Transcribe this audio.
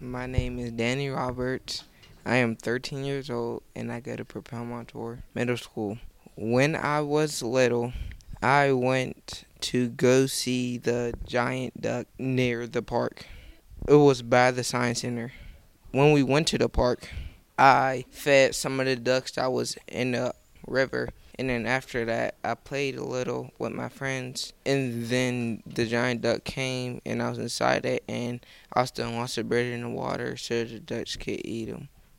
My name is Danny Roberts. I am 13 years old and I go to Propel Montour Middle School. When I was little, I went to go see the giant duck near the park. It was by the Science Center. When we went to the park, I fed some of the ducks that was in the river. And then after that, I played a little with my friends. And then the giant duck came and I was inside it. And I was throwing lots of bread in the water so the ducks could eat them.